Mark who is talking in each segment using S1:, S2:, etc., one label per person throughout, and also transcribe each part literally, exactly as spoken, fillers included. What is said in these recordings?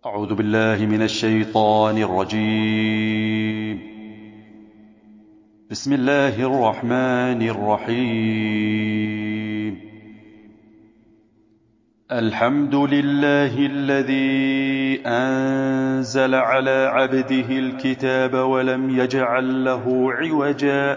S1: أعوذ بالله من الشيطان الرجيم. بسم الله الرحمن الرحيم. الحمد لله الذي أنزل على عبده الكتاب ولم يجعل له عوجا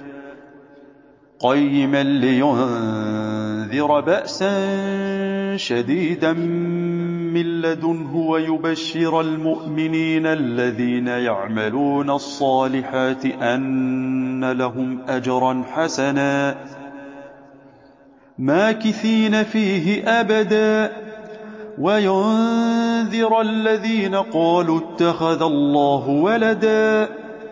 S1: قيما لينذر بأسا شديدا من لدنه ويبشر المؤمنين الذين يعملون الصالحات أن لهم أجرا حسنا ماكثين فيه أبدا وينذر الذين قالوا اتخذ الله ولدا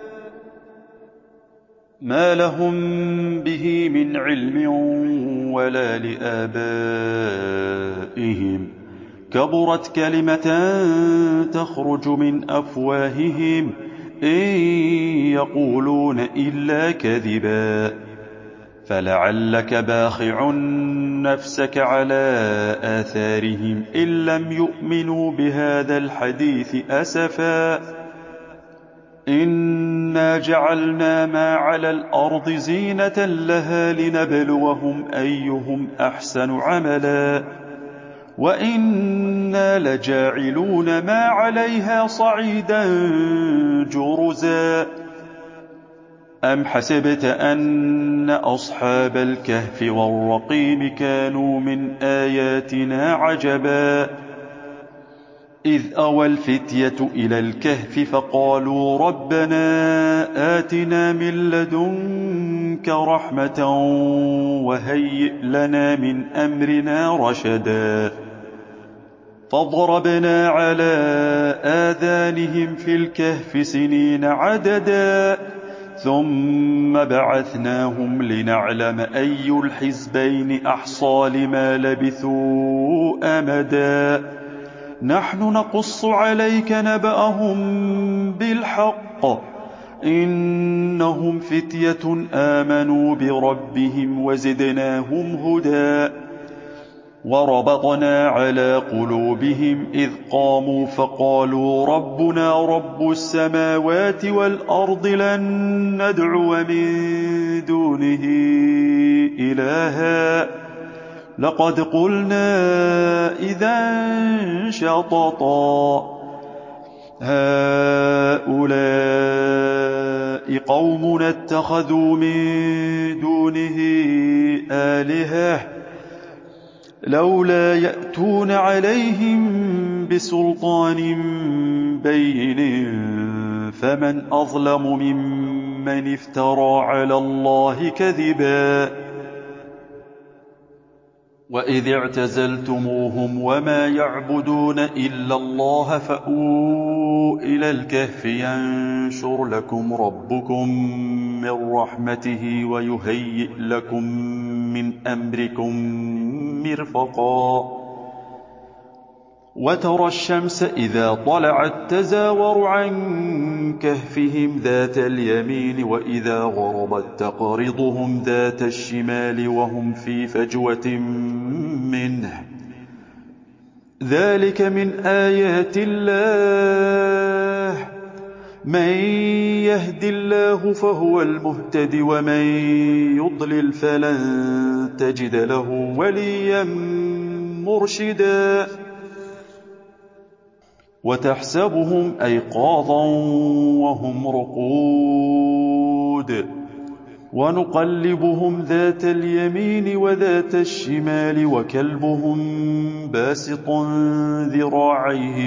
S1: ما لهم به من علم ولا لآبائهم كبرت كلمة تخرج من أفواههم إن يقولون إلا كذبا فلعلك باخع نفسك على آثارهم إن لم يؤمنوا بهذا الحديث أسفا إنا جعلنا ما على الأرض زينة لها لنبلوهم أيهم أحسن عملا وإنا لجاعلون ما عليها صعيدا جرزا أم حسبت أن أصحاب الكهف والرقيم كانوا من آياتنا عجبا إذ أوى الفتية إلى الكهف فقالوا ربنا آتنا من لدنك رحمة وهيئ لنا من أمرنا رشدا فضربنا على آذانهم في الكهف سنين عددا ثم بعثناهم لنعلم أي الحزبين أحصى لما لبثوا أمدا نحن نقص عليك نبأهم بالحق إنهم فتية آمنوا بربهم وزدناهم هدى وربطنا على قلوبهم إذ قاموا فقالوا ربنا رب السماوات والأرض لن ندعو من دونه إلها لقد قلنا إذا شططا هؤلاء قومنا اتخذوا من دونه آلهة لولا يأتون عليهم بسلطان بين فمن أظلم ممن افترى على الله كذبا وإذ اعتزلتموهم وما يعبدون إلا الله فأووا إلى الكهف ينشر لكم ربكم من رحمته ويهيئ لكم من أمركم مرفقا وترى الشمس إذا طلعت تزاور عن كهفهم ذات اليمين وإذا غربت تقرضهم ذات الشمال وهم في فجوة منه ذلك من آيات الله من يهد الله فهو المهتد ومن يضلل فلن تجد له وليا مرشدا وتحسبهم أيقاظا وهم رقود ونقلبهم ذات اليمين وذات الشمال وكلبهم باسط ذراعيه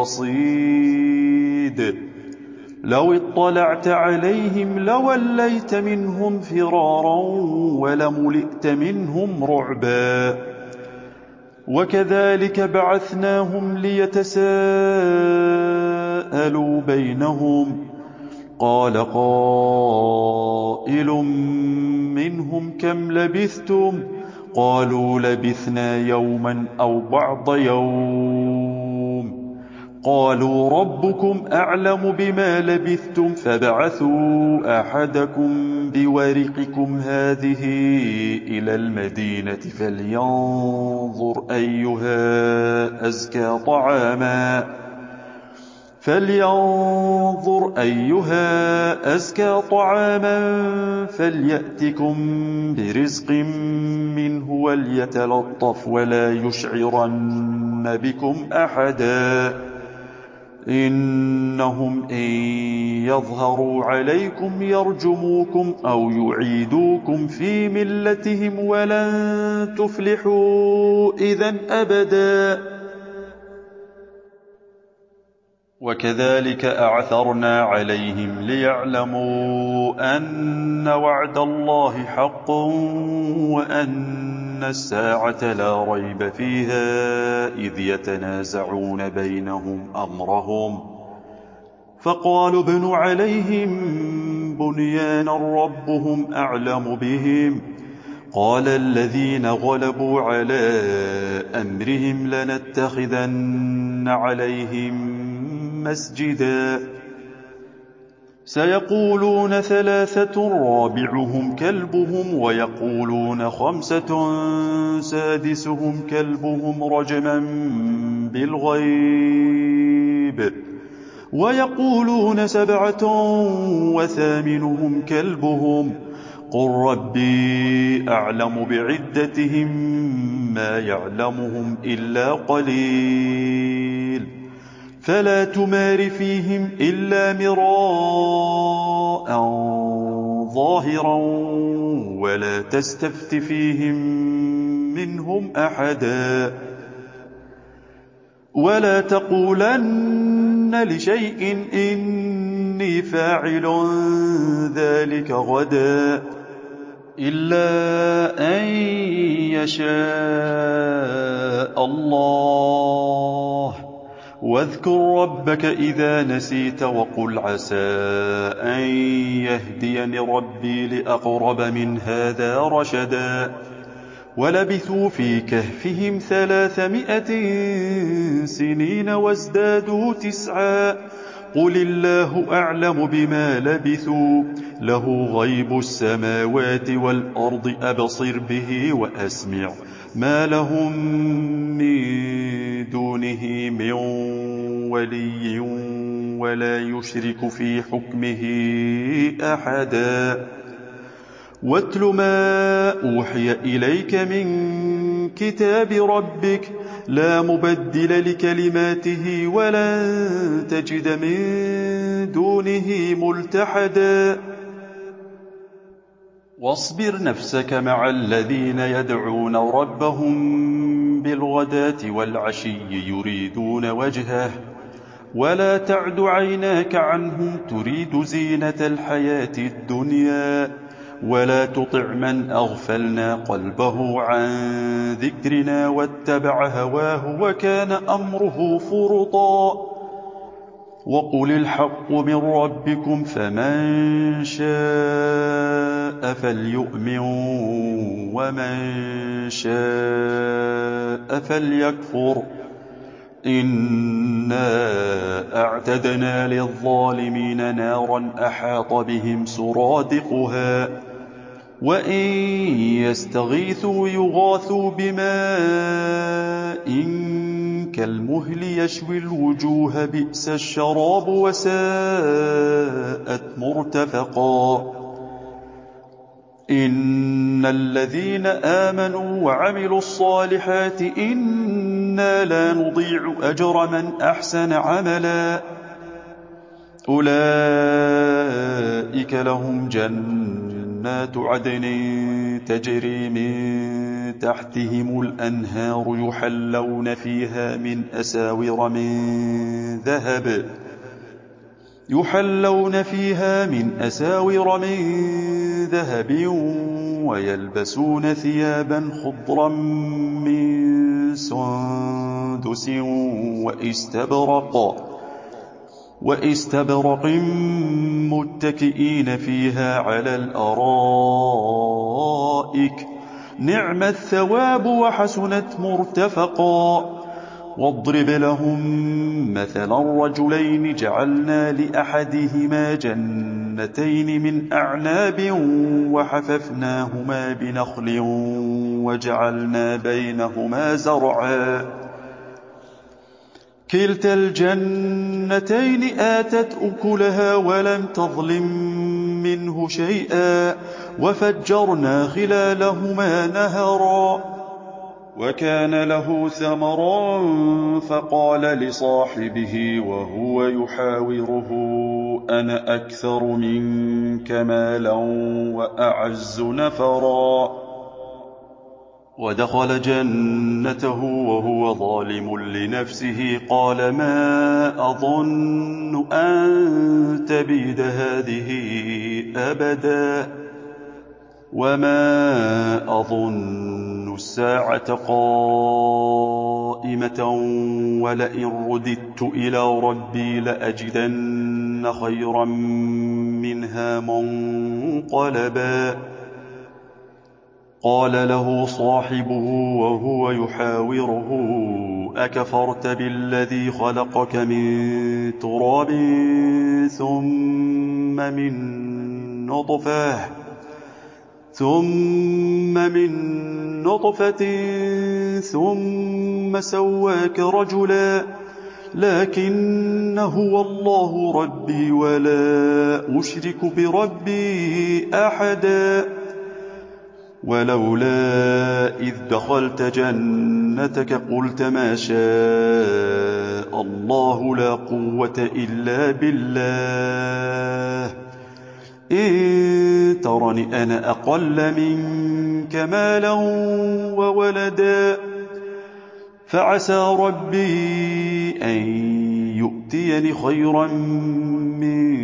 S1: بالوصيد لو اطلعت عليهم لوليت منهم فرارا ولملئت منهم رعبا وكذلك بعثناهم ليتساءلوا بينهم قال قائل منهم كم لبثتم قالوا لبثنا يوما أو بعض يوم قالوا ربكم أعلم بما لبثتم فابعثوا أحدكم بورقكم هذه إلى المدينة فلينظر أيها أزكى طعاما فلينظر أيها أزكى طعاما فليأتكم برزق منه وليتلطف ولا يشعرن بكم أحدا إنهم إن يظهروا عليكم يرجموكم أو يعيدوكم في ملتهم ولن تفلحوا إذن أبدا وكذلك أعثرنا عليهم ليعلموا أن وعد الله حق وأن الساعة لا ريب فيها إذ يتنازعون بينهم أمرهم فقالوا ابنوا عليهم بنيانا ربهم أعلم بهم قال الذين غلبوا على أمرهم لنتخذن عليهم مسجدا سيقولون ثلاثة رابعهم كلبهم ويقولون خمسة سادسهم كلبهم رجما بالغيب ويقولون سبعة وثامنهم كلبهم قل ربي أعلم بعدتهم ما يعلمهم إلا قليل فلا تمار فيهم إلا مراء ظاهرا ولا تستفت فيهم منهم أحدا ولا تقولن لشيء إني فاعل ذلك غدا إلا أن يشاء الله واذكر ربك إذا نسيت وقل عسى أن يهديني ربي لأقرب من هذا رشدا ولبثوا في كهفهم ثلاثمائة سنين وازدادوا تسعا قل الله أعلم بما لبثوا له غيب السماوات والأرض أبصر به وأسمع ما لهم من دونه من ولي ولا يشرك في حكمه أحدا واتل ما أوحي إليك من كتاب ربك لا مبدل لكلماته ولن تجد من دونه ملتحدا واصبر نفسك مع الذين يدعون ربهم بالغداة والعشي يريدون وجهه ولا تعد عيناك عنهم تريد زينة الحياة الدنيا ولا تطع من أغفلنا قلبه عن ذكرنا واتبع هواه وكان أمره فرطا وقل الحق من ربكم فمن شاء فليؤمن ومن شاء فليكفر إنا أعتدنا للظالمين نارا أحاط بهم سرادقها وإن يستغيثوا يغاثوا بماء كالمهل يشوي الوجوه بئس الشراب وساءت مرتفقا إن الذين آمنوا وعملوا الصالحات إنا لا نضيع أجر من أحسن عملا أولئك لهم جنات عدن تجري من تحتهم الأنهار يحلون فيها من أساور من ذهب يحلون فيها من أساور من ذهب ويلبسون ثيابا خضرا من سندس واستبرق واستبرق متكئين فيها على الأرائك نعم الثواب وحسنت مرتفقا واضرب لهم مثلا رجلين جعلنا لأحدهما جنتين من أعناب وحففناهما بنخل وجعلنا بينهما زرعا كلتا الجنتين آتت أكلها ولم تظلم منه شيئا وفجرنا خلالهما نهرا وكان له ثمر فقال لصاحبه وهو يحاوره أنا أكثر منك مالا وأعز نفرا ودخل جنته وهو ظالم لنفسه قال ما أظن أن تبيد هذه أبدا وما أظن الساعة قائمة ولئن رددت إلى ربي لأجدن خيرا منها منقلبا قال له صاحبه وهو يحاوره أكفرت بالذي خلقك من تراب ثم من نطفة ثم من نطفة ثم سواك رجلا لكن هو الله ربي ولا أشرك بربي أحدا ولولا إذ دخلت جنتك قلت ما شاء الله لا قوة إلا بالله إن ترني أنا أقل منك مالا وولدا فعسى ربي أن يؤتيني خيرا من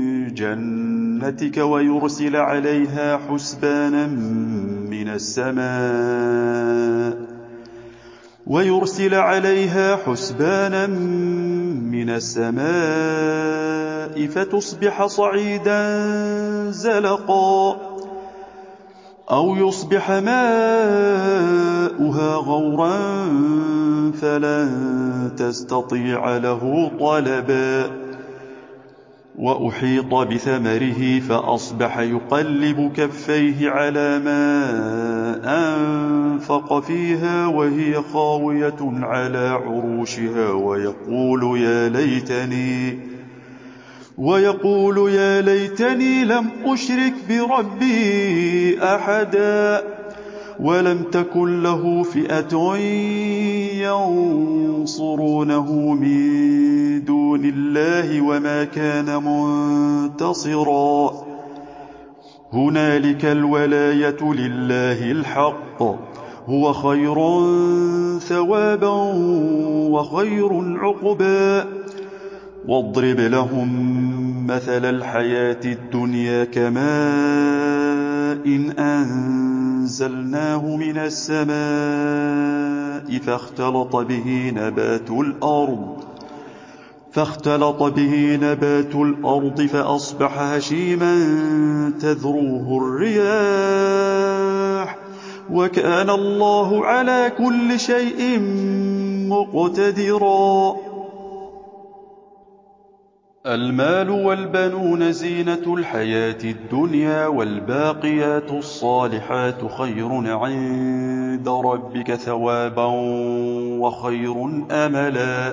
S1: جنتك ويرسل عليها حسبانا من السماء ويرسل عليها حسبانا من السماء فتصبح صعيدا زلقا أو يصبح ماؤها غورا فلن تستطيع له طلبا وأحيط بثمره فأصبح يقلب كفيه على ما أنفق فيها وهي خاوية على عروشها ويقول يا ليتني ويقول يا ليتني لم أشرك بربي أحدا ولم تكن له فئة ينصرونه من دون الله وما كان منتصرا هنالك الولاية لله الحق هو خير ثوابا وخير عقبا واضرب لهم مثل الحياة الدنيا كماء إن أنزلناه من السماء فاختلط به نبات الأرض فاختلط به نبات الأرض فأصبح هشيما تذروه الرياح وكان الله على كل شيء مقتدرا المال والبنون زينة الحياة الدنيا والباقيات الصالحات خير عند ربك ثوابا وخير أملا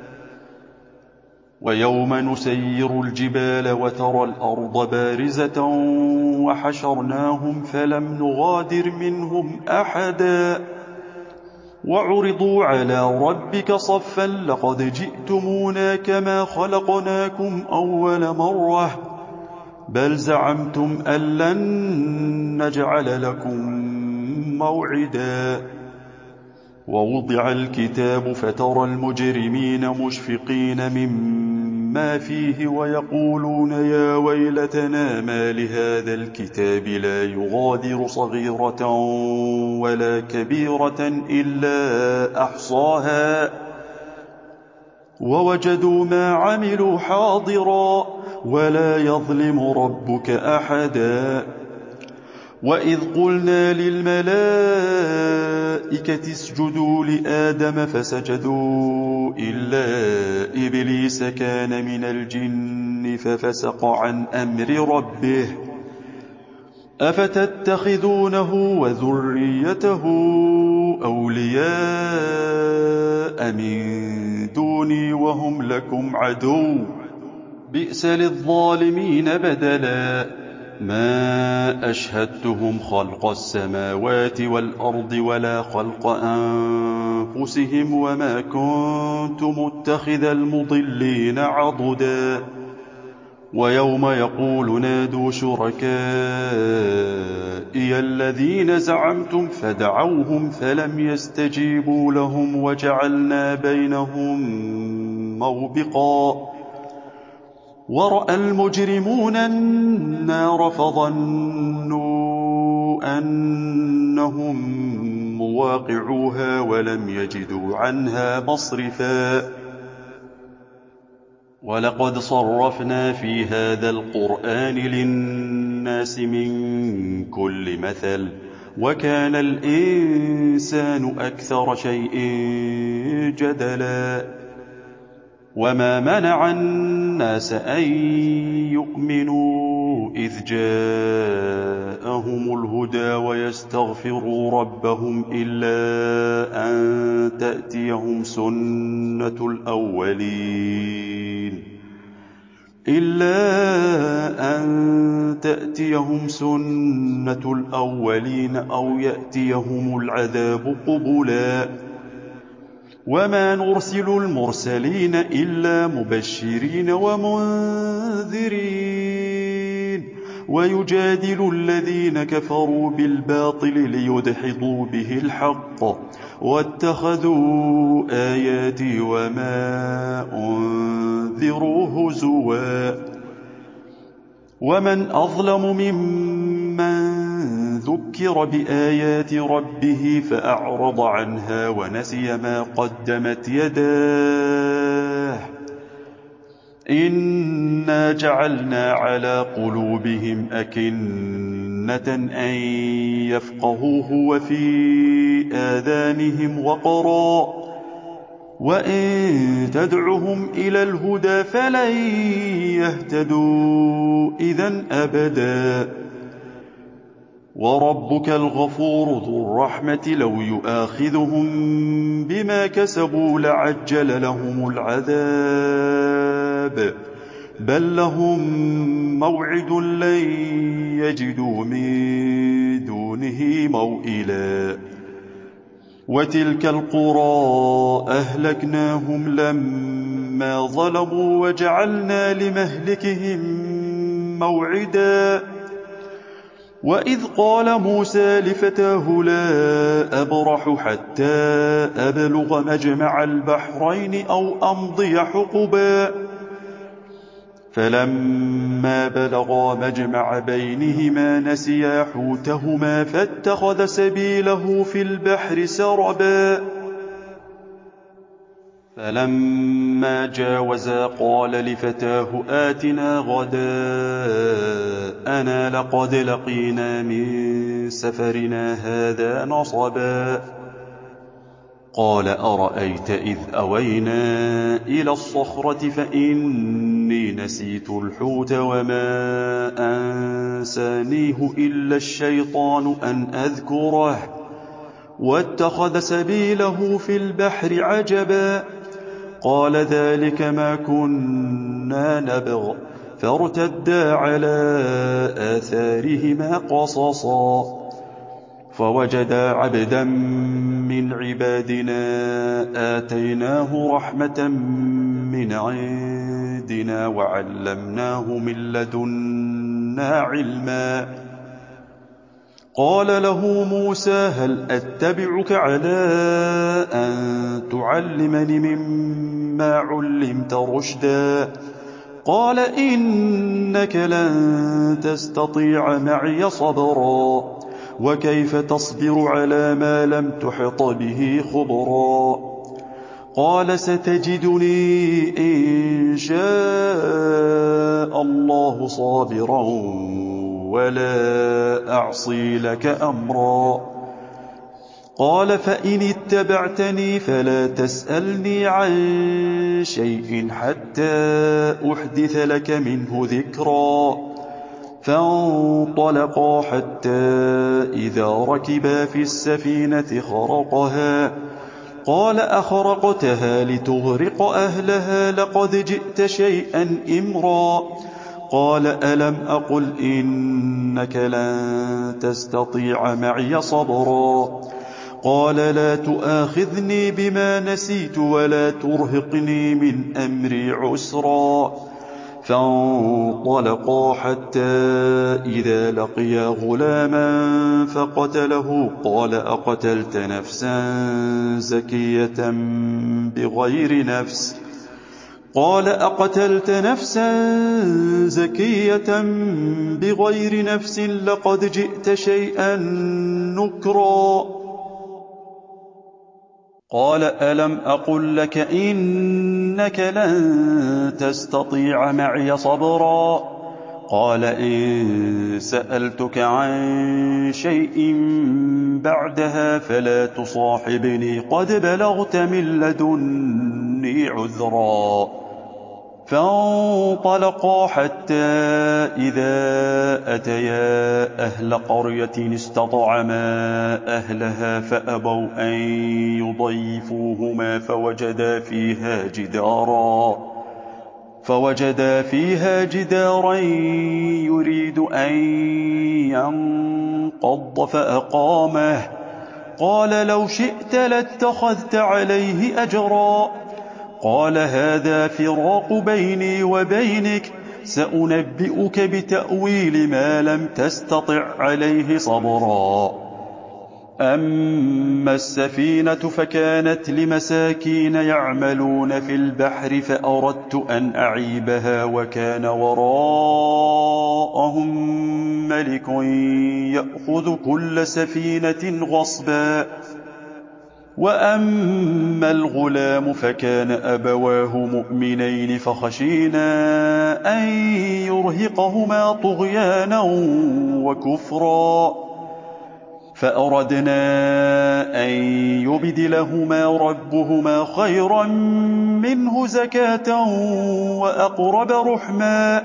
S1: ويوم نسير الجبال وترى الأرض بارزة وحشرناهم فلم نغادر منهم أحدا وعرضوا على ربك صفا لقد جئتمونا كما خلقناكم أول مرة بل زعمتم أن لن نجعل لكم موعدا ووضع الكتاب فترى المجرمين مشفقين مما فيه ويقولون يا ويلتنا ما لهذا الكتاب لا يغادر صغيرة ولا كبيرة إلا أحصاها ووجدوا ما عملوا حاضرا ولا يظلم ربك أحدا وإذ قلنا للملائكة اسجدوا لآدم فسجدوا إلا إبليس كان من الجن ففسق عن أمر ربه أفتتخذونه وذريته أولياء من دوني وهم لكم عدو بئس للظالمين بدلا ما أشهدتهم خلق السماوات والأرض ولا خلق أنفسهم وما كنت متخذ المضلين عضدا ويوم يقول نادوا شركائي الذين زعمتم فدعوهم فلم يستجيبوا لهم وجعلنا بينهم موبقا ورأى المجرمون النار فظنوا أنهم مواقعوها ولم يجدوا عنها مصرفا ولقد صرفنا في هذا القرآن للناس من كل مثل وكان الإنسان أكثر شيء جدلا وما منع الناس أن يؤمنوا إذ جاءهم الهدى ويستغفروا ربهم إلا أن تأتيهم سنة الأولين إلا أن تأتيهم سنة الأولين أو يأتيهم العذاب قبلا وما نرسل المرسلين إلا مبشرين ومنذرين ويجادل الذين كفروا بالباطل ليدحضوا به الحق واتخذوا آياتي وما أنذروا هزوا ومن أظلم ممن ذكر بآيات ربه فأعرض عنها ونسي ما قدمت يداه إنا جعلنا على قلوبهم أكنة أن يفقهوه وفي آذانهم وقرا وإن تدعهم إلى الهدى فلن يهتدوا إذن أبدا وربك الغفور ذو الرحمة لو يؤاخذهم بما كسبوا لعجل لهم العذاب بل لهم موعد لن يجدوا من دونه موئلا وتلك القرى أهلكناهم لما ظلموا وجعلنا لمهلكهم موعدا وإذ قال موسى لفتاه لا أبرح حتى أبلغ مجمع البحرين أو أمضي حقبا فلما بلغا مجمع بينهما نسيا حوتهما فاتخذ سبيله في البحر سربا فلما جاوزا قال لفتاه آتنا غداءنا لقد لقينا من سفرنا هذا نصبا قال أرأيت إذ أوينا إلى الصخرة فإني نسيت الحوت وما أنسانيه إلا الشيطان أن أذكره واتخذ سبيله في البحر عجبا قال ذلك ما كنا نبغ فارتدا على آثارهما قصصا فوجدا عبدا من عبادنا آتيناه رحمة من عندنا وعلمناه من لدنا علما قال له موسى هل أتبعك على أن تعلمني مما علمت رشدا قال إنك لن تستطيع معي صبرا وكيف تصبر على ما لم تحط به خبرا قال ستجدني إن شاء الله صابرا ولا أعصي لك أمرا قال فإن اتبعتني فلا تسألني عن شيء حتى أحدث لك منه ذكرا فانطلقا حتى إذا ركبا في السفينة خرقها قال أخرقتها لتغرق أهلها لقد جئت شيئا إمرا قال ألم أقل إنك لن تستطيع معي صبرا قال لا تؤاخذني بما نسيت ولا ترهقني من أمري عسرا فانطلقا حتى إذا لقيا غلاما فقتله قال أقتلت نفسا زكية بغير نفس قال أقتلت نفسا زكية بغير نفس لقد جئت شيئا نكرا قال ألم أقل لك إنك لن تستطيع معي صبرا قال إن سألتك عن شيء بعدها فلا تصاحبني قد بلغت من لدني عذرا فانطلقا حتى إذا أتيا أهل قرية استطعما أهلها فأبوا أن يضيفوهما فوجدا فيها جدارا فوجدا فيها جدارا يريد أن ينقض فأقامه قال لو شئت لاتخذت عليه أجرا قال هذا فراق بيني وبينك سأنبئك بتأويل ما لم تستطع عليه صبرا أما السفينة فكانت لمساكين يعملون في البحر فأردت أن أعيبها وكان وراءهم ملك يأخذ كل سفينة غصبا وأما الغلام فكان أبواه مؤمنين فخشينا أن يرهقهما طغيانا وكفرا فأردنا أن يبدلهما ربهما خيرا منه زكاة وأقرب رحما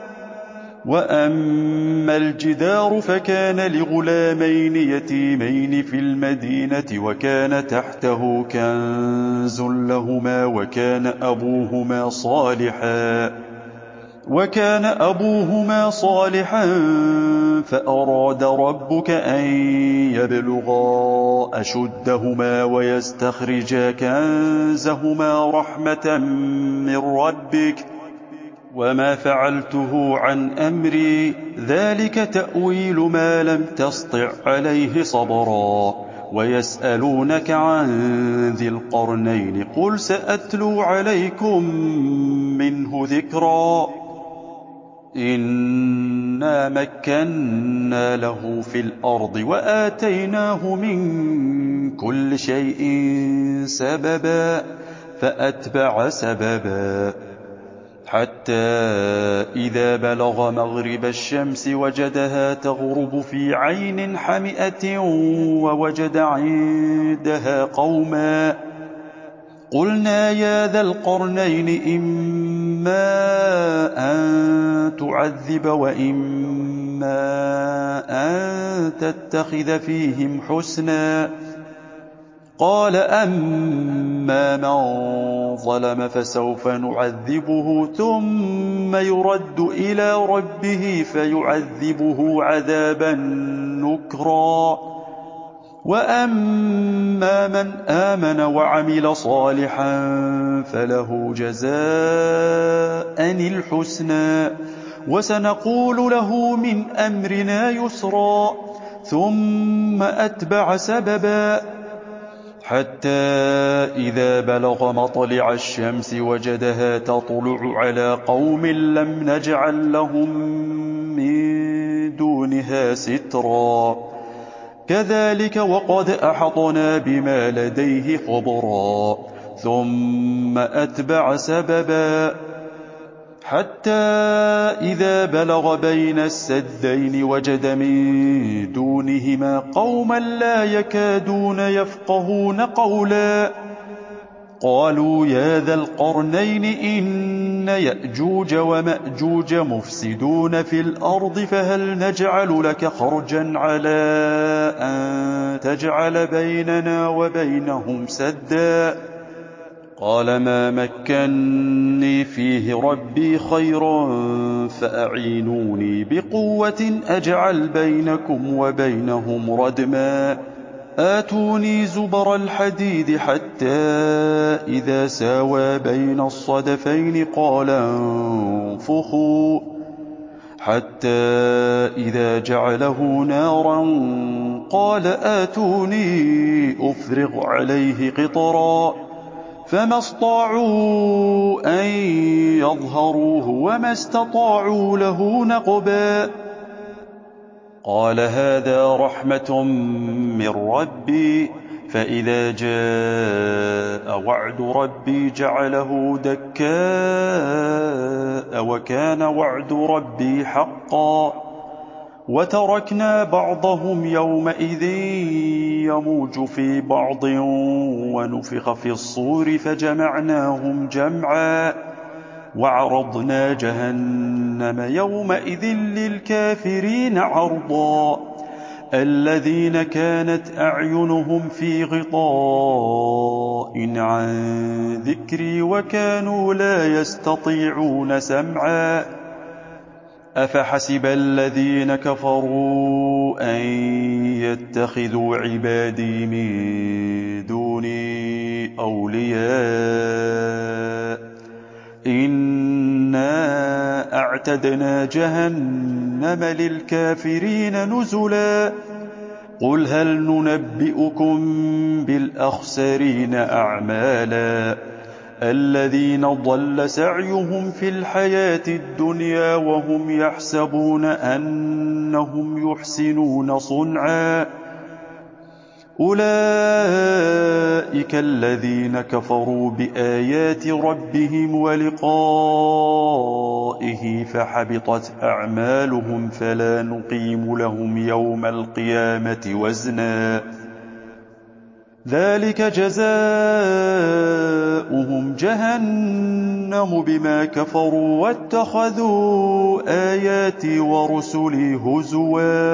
S1: وأما الجدار فكان لغلامين يتيمين في المدينة وكان تحته كنز لهما وكان أبوهما صالحا وكان أبوهما صالحا فأراد ربك أن يبلغا أشدهما ويستخرجا كنزهما رحمة من ربك وما فعلته عن أمري ذلك تأويل ما لم تسطع عليه صبرا ويسألونك عن ذي القرنين قل سأتلو عليكم منه ذكرا إنا مكنا له في الأرض وآتيناه من كل شيء سببا فأتبع سببا حتى إذا بلغ مغرب الشمس وجدها تغرب في عين حمئة ووجد عندها قوما قلنا يا ذا القرنين إما أن تعذب وإما أن تتخذ فيهم حسنا قال أما من ظلم فسوف نعذبه ثم يرد إلى ربه فيعذبه عذابا نكرا وأما من آمن وعمل صالحا فله جزاء الحسنى وسنقول له من أمرنا يسرا ثم أتبع سببا حتى إذا بلغ مطلع الشمس وجدها تطلع على قوم لم نجعل لهم من دونها سترا كذلك وقد أحطنا بما لديه خبرا ثم أتبع سببا حتى إذا بلغ بين السدين وجد من دونهما قوما لا يكادون يفقهون قولا قالوا يا ذا القرنين إن يأجوج ومأجوج مفسدون في الأرض فهل نجعل لك خرجا على أن تجعل بيننا وبينهم سدا قال ما مكني فيه ربي خير فأعينوني بقوة أجعل بينكم وبينهم ردما آتوني زبر الحديد حتى إذا ساوى بين الصدفين قال انفخوا حتى إذا جعله نارا قال آتوني أفرغ عليه قطرا فما استطاعوا أن يظهروه وما استطاعوا له نقبا قال هذا رحمة من ربي فإذا جاء وعد ربي جعله دكاء وكان وعد ربي حقا وتركنا بعضهم يومئذ يموج في بعض ونفخ في الصور فجمعناهم جمعا وعرضنا جهنم يومئذ للكافرين عرضا الذين كانت أعينهم في غطاء عن ذكري وكانوا لا يستطيعون سمعا أفحسب الذين كفروا أن يتخذوا عبادي من دوني أولياء إنا أعتدنا جهنم للكافرين نزلا قل هل ننبئكم بالأخسرين أعمالا الذين ضل سعيهم في الحياة الدنيا وهم يحسبون أنهم يحسنون صنعا أولئك الذين كفروا بآيات ربهم ولقائه فحبطت أعمالهم فلا نقيم لهم يوم القيامة وزنا ذلك جزاؤهم جهنم بما كفروا واتخذوا آياتي ورسلي هزوا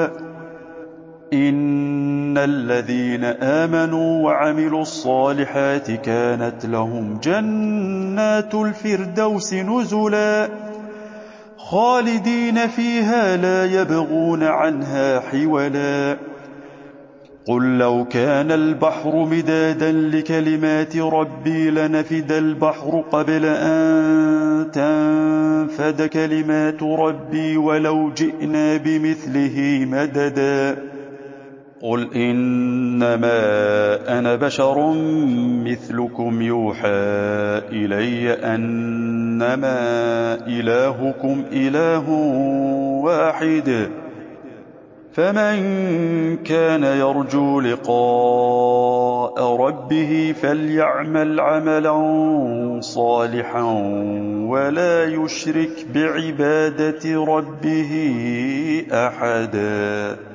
S1: إن الذين آمنوا وعملوا الصالحات كانت لهم جنات الفردوس نزلا خالدين فيها لا يبغون عنها حولا قل لو كان البحر مدادا لكلمات ربي لنفد البحر قبل أن تنفد كلمات ربي ولو جئنا بمثله مددا قل إنما أنا بشر مثلكم يوحى إلي أنما إلهكم إله واحد فمن كان يرجو لقاء ربه فليعمل عملا صالحا ولا يشرك بعبادة ربه أحدا